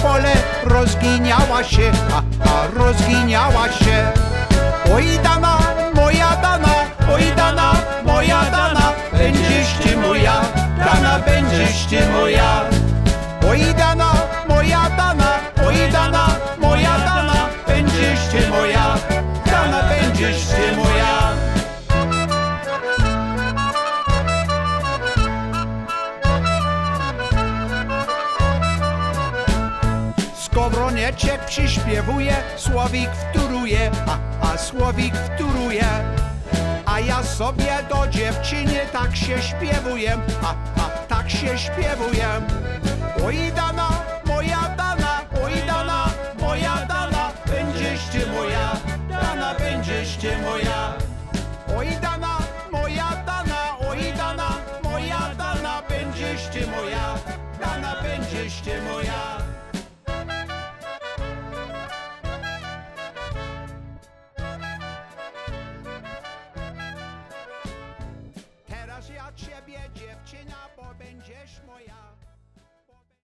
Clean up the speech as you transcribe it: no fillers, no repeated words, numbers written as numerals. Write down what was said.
pole rozginiała się, rozginiała się. Oj dana, moja dana, oj dana, moja dana, będziesz ty moja, dana będziesz ty moja. Oj dana, moja dana, oj dana, moja dana, będziesz ty moja, dana będziesz ty moja. Skowroneczek przyśpiewuje, Słowik wtóruje, a Słowik wtóruje. A ja sobie do dziewczyny tak się śpiewuję, tak się śpiewuję. Oj dana, moja dana, oj dana, moja dana, będziesz ty moja, dana będziesz ty moja. Oj dana, moja dana, oj dana, moja dana, będziesz ty moja, dana będziesz ty moja.